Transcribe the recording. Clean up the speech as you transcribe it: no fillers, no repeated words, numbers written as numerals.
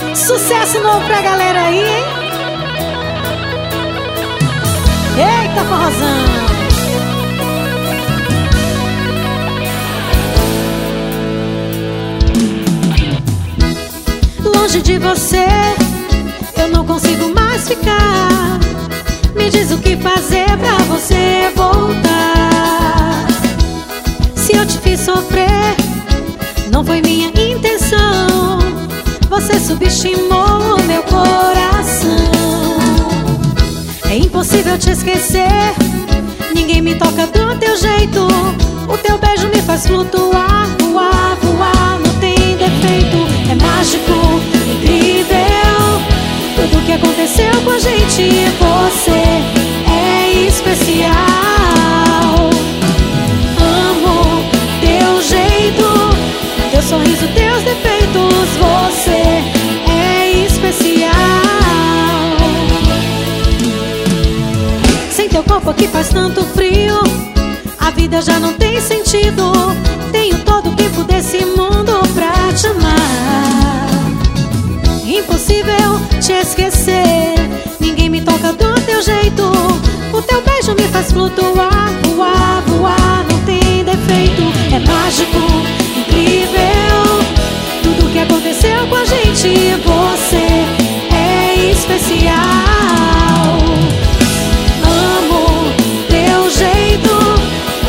Sucesso novo pra galera aí, hein? Eita, forrozão! Longe de você, eu não consigo mais ficar. Me diz o que fazer pra você voltar. Se eu te fiz sofrer, não foi minha intenção. Você subestimou o meu coração. É impossível te esquecer. Ninguém me toca do teu jeito. O teu beijo me faz flutuar, voar, voar. Não tem defeito, é mágico, incrível. Tudo que aconteceu com a gente, você é especial. Amo teu jeito, teu sorriso, teus defeitos. Você é especial. Sem teu corpo aqui faz tanto frio. A vida já não tem sentido. Tenho todo o tempo desse mundo pra te amar. Impossível te esquecer. Ninguém me toca do teu jeito. O teu beijo me faz flutuar.